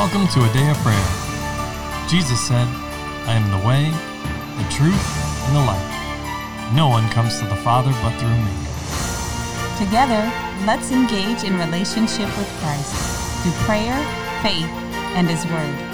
Welcome to a day of prayer. Jesus said, I am the way, the truth, and the life. No one comes to the Father but through me. Together, let's engage in relationship with Christ through prayer, faith, and His Word.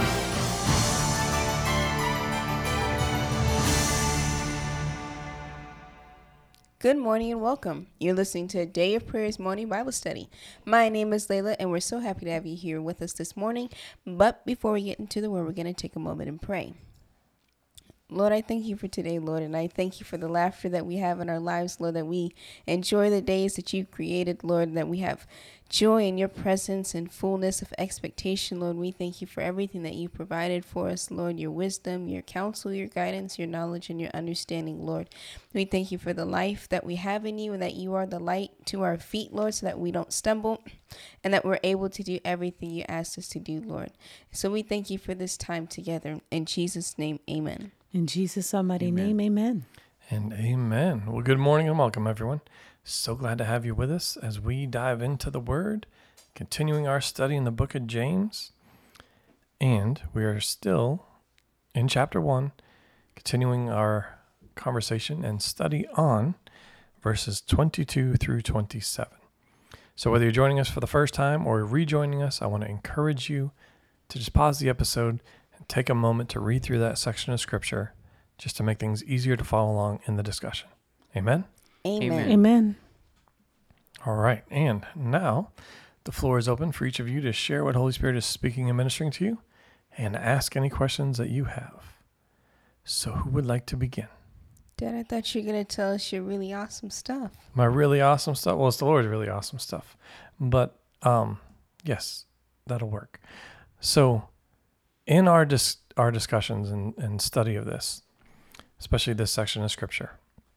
Good morning and welcome. You're listening to a Day of Prayers morning Bible study. My name is Layla and we're so happy to have you here with us this morning. But before we get into the Word, we're going to take a moment and pray. Lord, I thank you for today, Lord, and I thank you for the laughter that we have in our lives, Lord, that we enjoy the days that you've created, Lord, that we have joy in your presence and fullness of expectation, Lord. We thank you for everything that you provided for us, Lord, your wisdom, your counsel, your guidance, your knowledge, and your understanding, Lord. We thank you for the life that we have in you and that you are the light to our feet, Lord, so that we don't stumble and that we're able to do everything you asked us to do, Lord. So we thank you for this time together. In Jesus' name, amen. In Jesus' almighty name, amen. And amen. Well, good morning and welcome, everyone. So glad to have you with us as we dive into the Word, continuing our study in the book of James. And we are still in chapter 1, continuing our conversation and study on verses 22 through 27. So whether you're joining us for the first time or rejoining us, I want to encourage you to just pause the episode and take a moment to read through that section of Scripture just to make things easier to follow along in the discussion. Amen? Amen. Amen. All right. And now the floor is open for each of you to share what Holy Spirit is speaking and ministering to you and ask any questions that you have. So who would like to begin? Dad, I thought you were going to tell us your really awesome stuff. My really awesome stuff? Well, it's the Lord's really awesome stuff. But yes, that'll work. So in our discussions and study of this, especially this section of Scripture,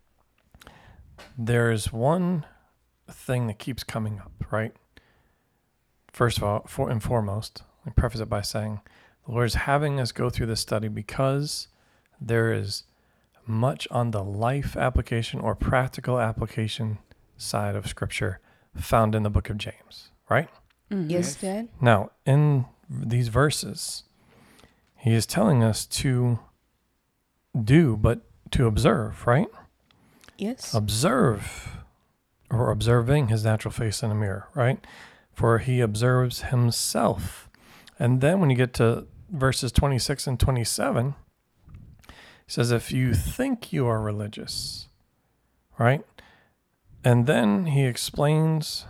there's one thing that keeps coming up, right? First of all, foremost, I preface it by saying the Lord is having us go through this study because there is much on the life application or practical application side of Scripture found in the book of James, right? Mm-hmm. Yes, Dad? Now, in these verses, he is telling us to do, but to observe, right? Yes. Observe, or observing his natural face in a mirror, right? For he observes himself. And then when you get to verses 26 and 27, he says, if you think you are religious, right? And then he explains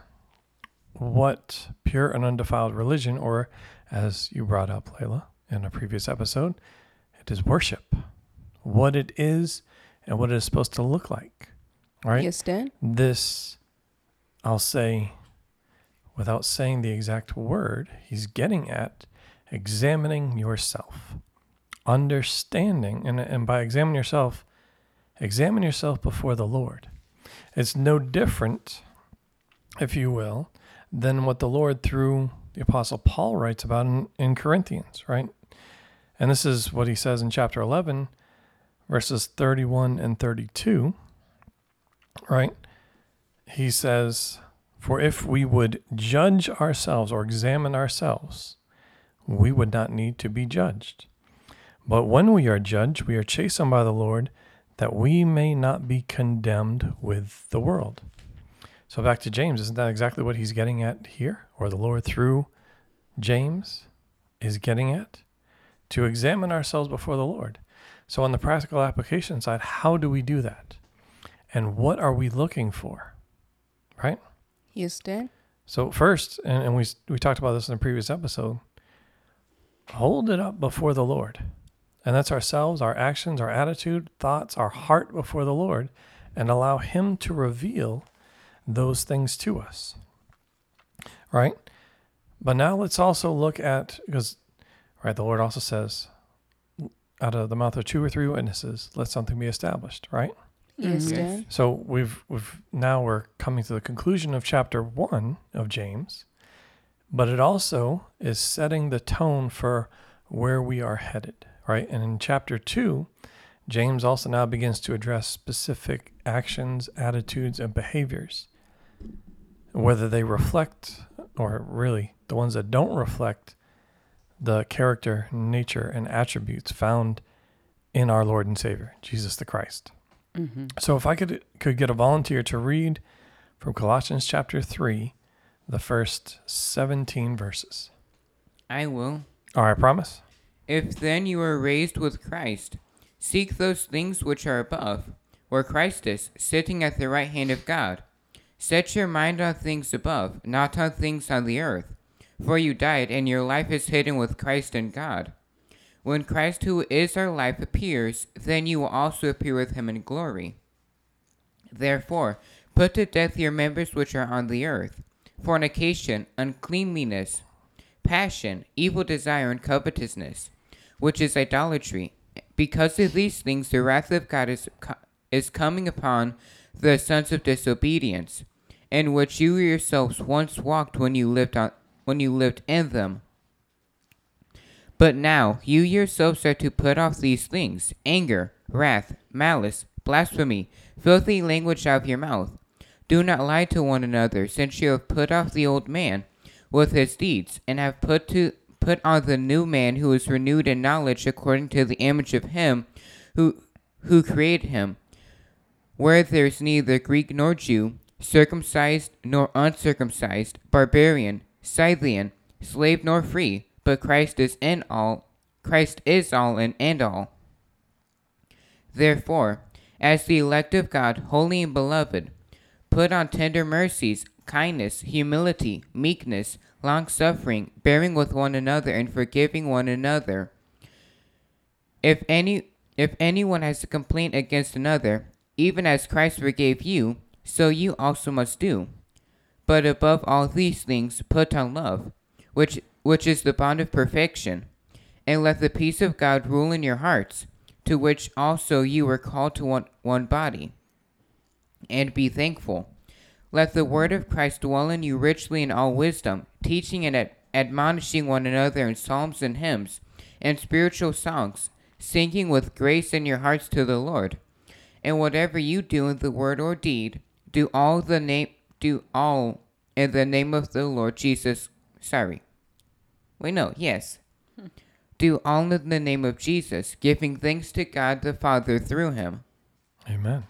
what pure and undefiled religion, or as you brought up, Layla, in a previous episode, it is worship. What it is and what it is supposed to look like. Right? Yes, Dad? This, I'll say, without saying the exact word, he's getting at examining yourself. Understanding, and by examine yourself before the Lord. It's no different, if you will, than what the Lord through the Apostle Paul writes about in Corinthians, right? And this is what he says in chapter 11, verses 31 and 32, right? He says, for if we would judge ourselves or examine ourselves, we would not need to be judged. But when we are judged, we are chastened by the Lord, that we may not be condemned with the world. So back to James, isn't that exactly what he's getting at here? Or the Lord through James is getting at? To examine ourselves before the Lord. So on the practical application side, how do we do that? And what are we looking for? Right? Yes, Dad? So first, and we talked about this in a previous episode, hold it up before the Lord. And that's ourselves, our actions, our attitude, thoughts, our heart before the Lord, and allow Him to reveal those things to us. Right? But now let's also look at, because right, the Lord also says, out of the mouth of 2 or 3 witnesses, let something be established, right? Yes, Mhm. Dad? So we're coming to the conclusion of chapter 1 of James, but it also is setting the tone for where we are headed, right? And in chapter 2, James also now begins to address specific actions, attitudes, and behaviors, whether they reflect, or really the ones that don't reflect the character, nature, and attributes found in our Lord and Savior, Jesus the Christ. Mm-hmm. So if I could get a volunteer to read from Colossians chapter 3, the first 17 verses. I will. All right, promise? If then you are raised with Christ, seek those things which are above, where Christ is, sitting at the right hand of God. Set your mind on things above, not on things on the earth. For you died, and your life is hidden with Christ in God. When Christ, who is our life, appears, then you will also appear with him in glory. Therefore, put to death your members which are on the earth, fornication, uncleanliness, passion, evil desire, and covetousness, which is idolatry. Because of these things the wrath of God is coming upon the sons of disobedience, in which you yourselves once walked when you lived in them. But now you yourselves are to put off these things: anger, wrath, malice, blasphemy, filthy language out of your mouth. Do not lie to one another, since you have put off the old man with his deeds, and have put on the new man, who is renewed in knowledge according to the image of him who created him, where there is neither Greek nor Jew, circumcised nor uncircumcised, barbarian, Scythian, slave nor free, but Christ is all in and all. Therefore, as the elect of God, holy and beloved, put on tender mercies, kindness, humility, meekness, long-suffering, bearing with one another, and forgiving one another. If anyone has a complaint against another, even as Christ forgave you, so you also must do. But above all these things put on love, which is the bond of perfection. And let the peace of God rule in your hearts, to which also you were called to one body. And be thankful. Let the word of Christ dwell in you richly in all wisdom, teaching and admonishing one another in psalms and hymns, and spiritual songs, singing with grace in your hearts to the Lord. And whatever you do in the word or deed, do all in the name of the Lord Jesus. Do all in the name of Jesus, giving thanks to God the Father through him. Amen.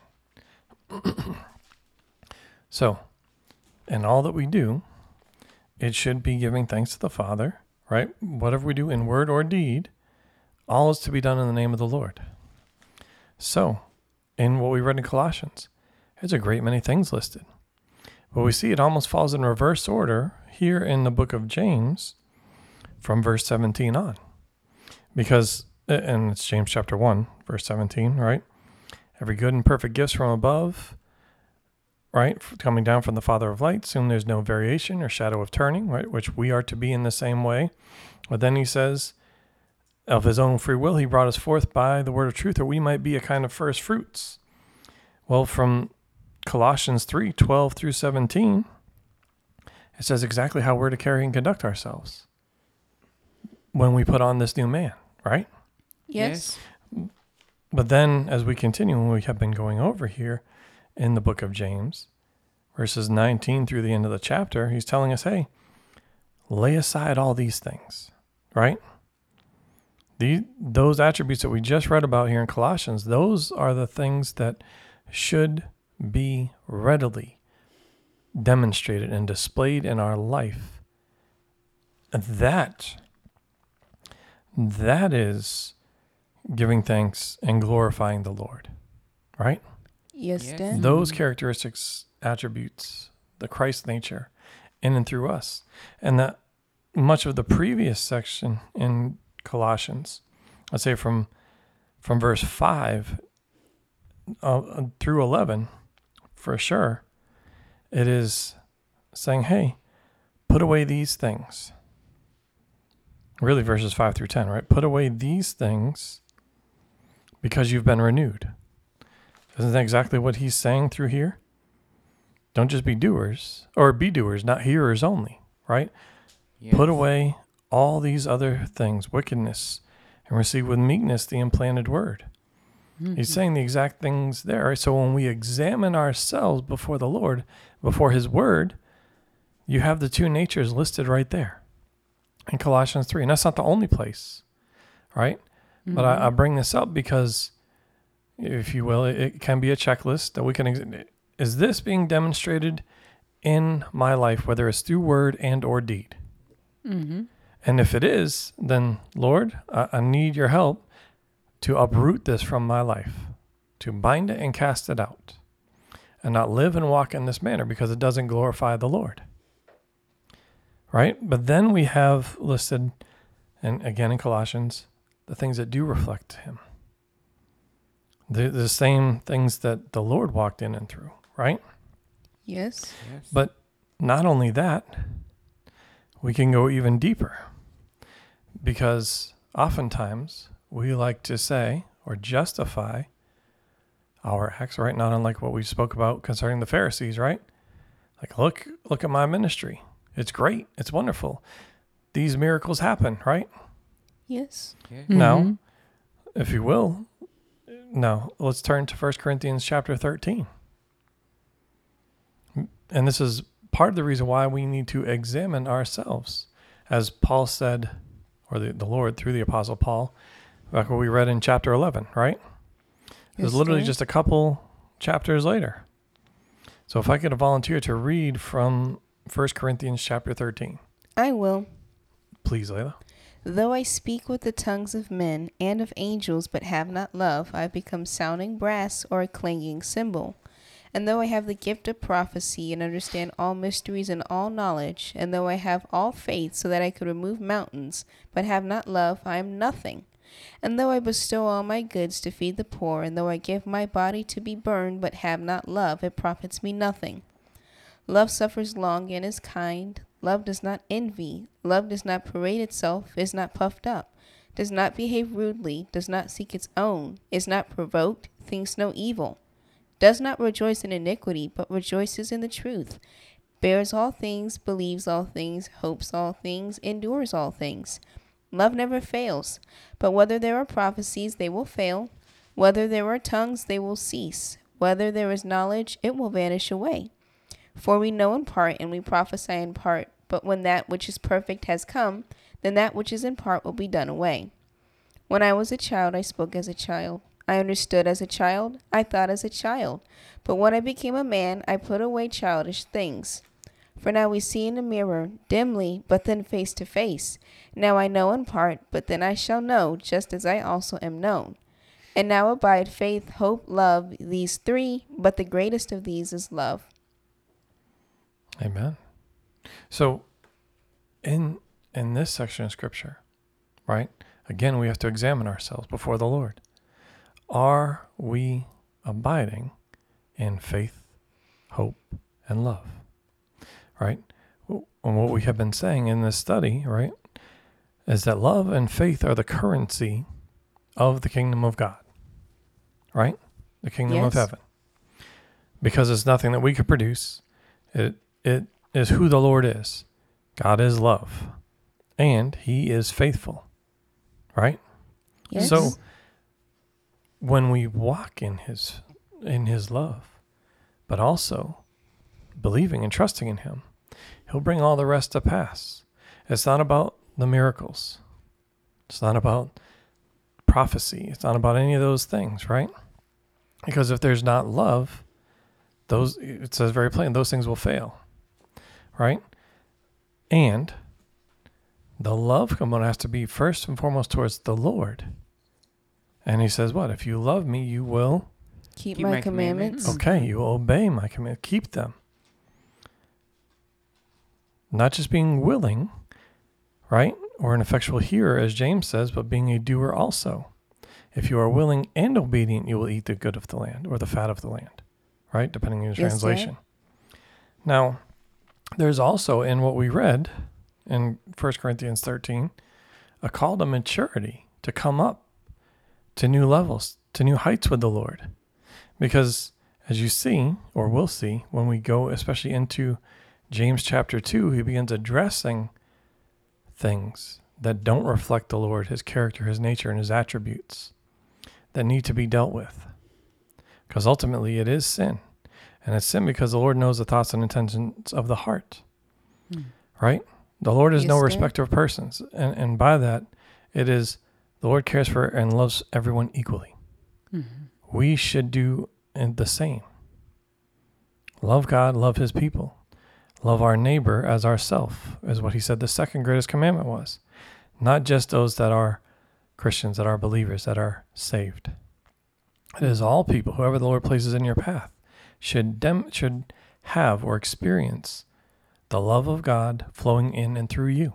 So, in all that we do, it should be giving thanks to the Father, right? Whatever we do in word or deed, all is to be done in the name of the Lord. So, in what we read in Colossians, there's a great many things listed. But we see it almost falls in reverse order here in the book of James from verse 17 on. Because, and it's James chapter 1, verse 17, right? Every good and perfect gift from above, right, coming down from the Father of lights, whom there's no variation or shadow of turning, right, which we are to be in the same way. But then he says, of his own free will, he brought us forth by the word of truth, or we might be a kind of first fruits. Well, from Colossians 3, 12 through 17, it says exactly how we're to carry and conduct ourselves when we put on this new man, right? Yes. But then, as we continue, when we have been going over here in the book of James, verses 19 through the end of the chapter, he's telling us, hey, lay aside all these things, right? Those attributes that we just read about here in Colossians, those are the things that should be readily demonstrated and displayed in our life. And that is giving thanks and glorifying the Lord, right? Yes, Yes. Dad. Those characteristics, attributes, the Christ nature in and through us. And that much of the previous section in Colossians, let's say from verse 5 through 11, for sure, it is saying, hey, put away these things. Really, verses 5 through 10, right? Put away these things because you've been renewed. Isn't that exactly what he's saying through here? Don't just be doers, or be doers, not hearers only, right? Yes. Put away all these other things, wickedness, and receive with meekness the implanted word. Mm-hmm. He's saying the exact things there. Right? So when we examine ourselves before the Lord, before his word, you have the two natures listed right there. in Colossians 3. And that's not the only place, right? But I bring this up because, if you will, it can be a checklist that we can, is this being demonstrated in my life, whether it's through word and or deed? Mm-hmm. And if it is, then Lord, I need your help to uproot this from my life, to bind it and cast it out, and not live and walk in this manner because it doesn't glorify the Lord. Right? But then we have listed, and again in Colossians, the things that do reflect him. The same things that the Lord walked in and through, right? Yes. But not only that, we can go even deeper, because oftentimes we like to say or justify our acts, right? Not unlike what we spoke about concerning the Pharisees, right? Like, look at my ministry. It's great. It's wonderful. These miracles happen, right? Yes. Yeah. Now, if you will, now let's turn to 1 Corinthians chapter 13. And this is part of the reason why we need to examine ourselves. As Paul said, or the Lord through the Apostle Paul, back what we read in chapter 11, right? It was literally just a couple chapters later. So if I could volunteer to read from 1 Corinthians chapter 13. I will. Please, Layla. Though I speak with the tongues of men and of angels, but have not love, I become sounding brass or a clanging cymbal. And though I have the gift of prophecy and understand all mysteries and all knowledge, and though I have all faith so that I could remove mountains, but have not love, I am nothing. And though I bestow all my goods to feed the poor, and though I give my body to be burned, but have not love, it profits me nothing. Love suffers long and is kind. Love does not envy. Love does not parade itself, is not puffed up, does not behave rudely, does not seek its own, is not provoked, thinks no evil, does not rejoice in iniquity, but rejoices in the truth, bears all things, believes all things, hopes all things, endures all things. Love never fails. But whether there are prophecies, they will fail. Whether there are tongues, they will cease. Whether there is knowledge, it will vanish away. For we know in part, and we prophesy in part. But when that which is perfect has come, then that which is in part will be done away. When I was a child, I spoke as a child. I understood as a child. I thought as a child. But when I became a man, I put away childish things. For now we see in a mirror, dimly, but then face to face. Now I know in part, but then I shall know, just as I also am known. And now abide faith, hope, love, these three, but the greatest of these is love. Amen. So in this section of Scripture, right, again, we have to examine ourselves before the Lord. Are we abiding in faith, hope, and love? Right? And what we have been saying in this study, right, is that love and faith are the currency of the kingdom of God. Right? The kingdom of heaven. Because it's nothing that we could produce. It is who the Lord is. God is love. And he is faithful. Right? Yes. So when we walk in his love, but also believing and trusting in him, he'll bring all the rest to pass. It's not about the miracles. It's not about prophecy. It's not about any of those things, right? Because if there's not love, it says very plain, those things will fail, right? And the love component has to be first and foremost towards the Lord. And he says, what? If you love me, you will Keep my commandments. Okay, you will obey my commandments. Keep them. Not just being willing, right? Or an effectual hearer, as James says, but being a doer also. If you are willing and obedient, you will eat the good of the land, or the fat of the land, right? Depending on your translation. Now, there's also in what we read in 1 Corinthians 13, a call to maturity, to come up to new levels, to new heights with the Lord. Because as you see, or will see, when we go especially into James chapter 2, he begins addressing things that don't reflect the Lord, his character, his nature, and his attributes that need to be dealt with. Because ultimately it is sin. And it's sin because the Lord knows the thoughts and intentions of the heart. Right? The Lord is Yes, no sir. respecter of persons. And by that, it is the Lord cares for and loves everyone equally. We should do the same. Love God, love his people. Love our neighbor as ourself, is what he said the second greatest commandment was. Not just those that are Christians, that are believers, that are saved. It is all people, whoever the Lord places in your path, should have or experience the love of God flowing in and through you.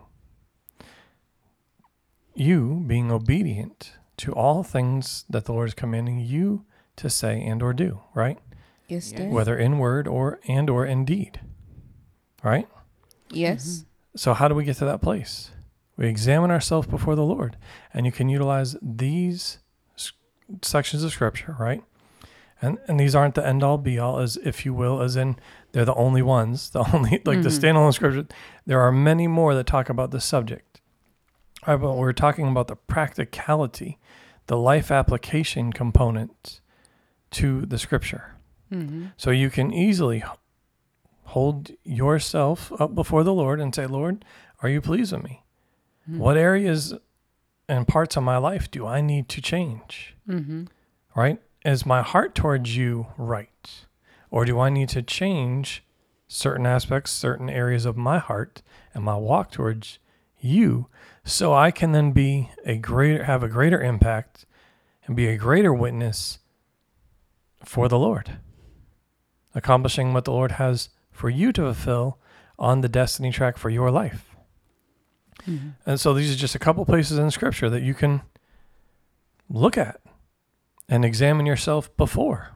You being obedient to all things that the Lord is commanding you to say and or do, right? Yes, Yes. sir. Whether in word or in deed, right? Yes. So how do we get to that place? We examine ourselves before the Lord, and you can utilize these sections of scripture, right? And these aren't the end all be all, as if you will, as in they're the only ones, the only like the standalone scripture. There are many more that talk about this subject. All right, but we're talking about the practicality, the life application component to the scripture. So you can easily hold yourself up before the Lord and say, Lord, are you pleased with me? What areas and parts of my life do I need to change? Right? Is my heart towards you right? Or do I need to change certain aspects, certain areas of my heart and my walk towards you, so I can then have a greater impact and be a greater witness for the Lord, accomplishing what the Lord has for you to fulfill on the destiny track for your life. And so these are just a couple places in Scripture that you can look at and examine yourself before.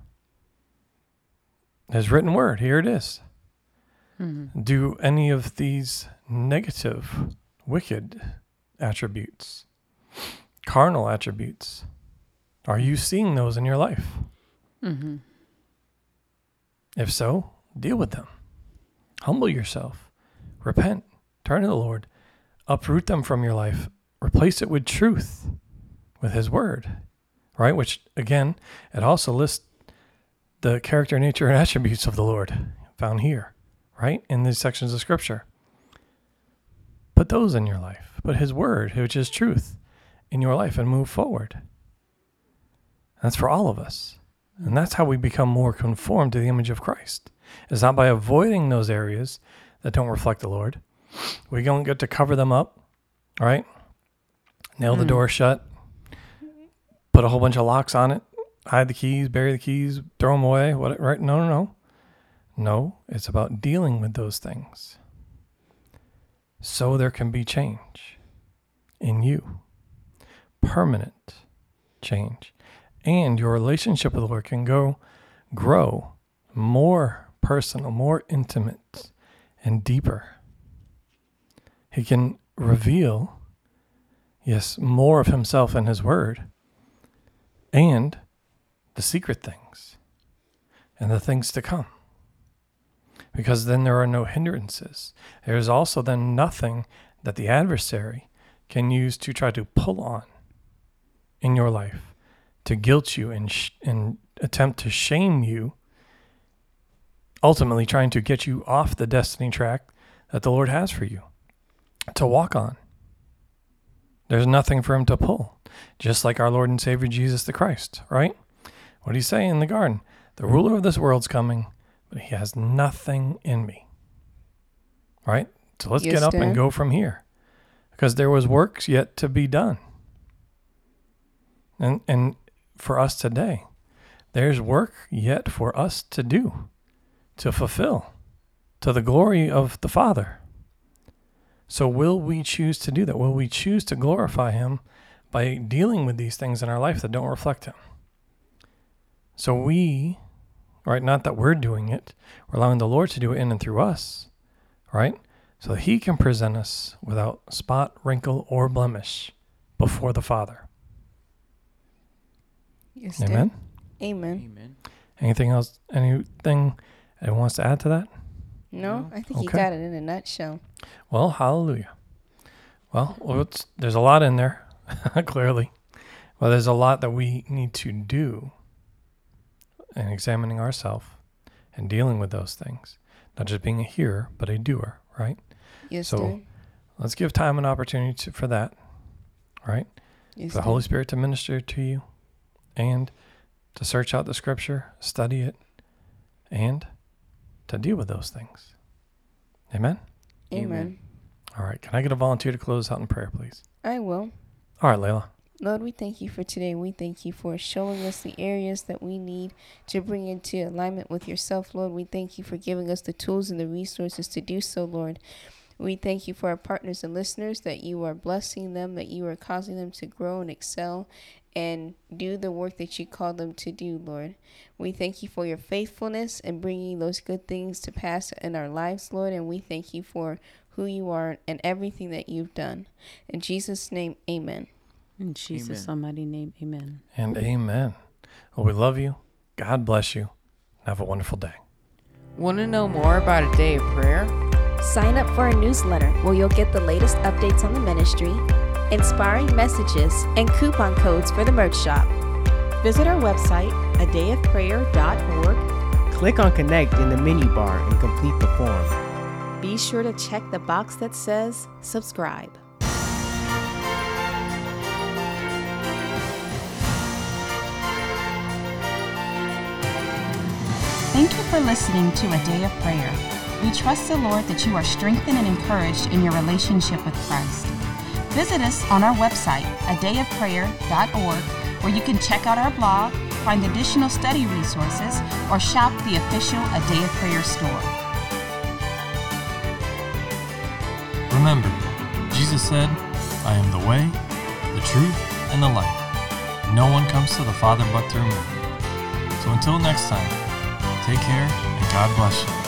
His written word, here it is. Do any of these negative, wicked attributes, carnal attributes, are you seeing those in your life? If so, deal with them. Humble yourself. Repent. Turn to the Lord. Uproot them from your life. Replace it with truth, with his word, right? Which, again, it also lists the character, nature, and attributes of the Lord found here, right? In these sections of scripture. Put those in your life. Put his word, which is truth, in your life and move forward. That's for all of us. And that's how we become more conformed to the image of Christ. It's not by avoiding those areas that don't reflect the Lord. We don't get to cover them up, right? Nail the door shut, put a whole bunch of locks on it, hide the keys, bury the keys, throw them away, right? No. No, it's about dealing with those things so there can be change in you, permanent change. And your relationship with the Lord can grow more personal, more intimate, and deeper. He can reveal, yes, more of himself in his word and the secret things and the things to come. Because then there are no hindrances. There's also then nothing that the adversary can use to try to pull on in your life, to guilt you and attempt to shame you, ultimately trying to get you off the destiny track that the Lord has for you to walk on. There's nothing for him to pull, just like our Lord and Savior Jesus the Christ, right? What did he say in the garden? The ruler of this world's coming, but he has nothing in me, right? So let's get up and go from here, because there was works yet to be done. And for us today, there's work yet for us to do, to fulfill, to the glory of the Father. So will we choose to do that? Will we choose to glorify him by dealing with these things in our life that don't reflect him? So we, right, not that we're doing it, we're allowing the Lord to do it in and through us, right? So that he can present us without spot, wrinkle, or blemish before the Father. Yes, Amen? Amen. Amen. Anything else? Anything anyone wants to add to that? No, I think you Okay. got it in a nutshell. Well, hallelujah. Well, there's a lot in there, clearly. Well, there's a lot that we need to do in examining ourselves and dealing with those things. Not just being a hearer, but a doer, right? Yes, So sir. Let's give time and opportunity for that, right? Yes, For the Holy Spirit to minister to you and to search out the scripture, study it, and to deal with those things. Amen? Amen. All right. Can I get a volunteer to close out in prayer, please? I will. All right, Layla. Lord, we thank you for today. We thank you for showing us the areas that we need to bring into alignment with yourself, Lord. We thank you for giving us the tools and the resources to do so, Lord. We thank you for our partners and listeners, that you are blessing them, that you are causing them to grow and excel and do the work that you called them to do, Lord. We thank you for your faithfulness and bringing those good things to pass in our lives, Lord. And we thank you for who you are and everything that you've done. In Jesus' name, amen. In Jesus' Amen. almighty name, amen. And amen. Well, we love you. God bless you. Have a wonderful day. Want to know more about a day of prayer? Sign up for our newsletter where you'll get the latest updates on the ministry, inspiring messages, and coupon codes for the merch shop. Visit our website, adayofprayer.org. Click on Connect in the menu bar and complete the form. Be sure to check the box that says subscribe. Thank you for listening to A Day of Prayer. We trust the Lord that you are strengthened and encouraged in your relationship with Christ. Visit us on our website, adayofprayer.org, where you can check out our blog, find additional study resources, or shop the official A Day of Prayer store. Remember, Jesus said, I am the way, the truth, and the life. No one comes to the Father but through me. So until next time, take care and God bless you.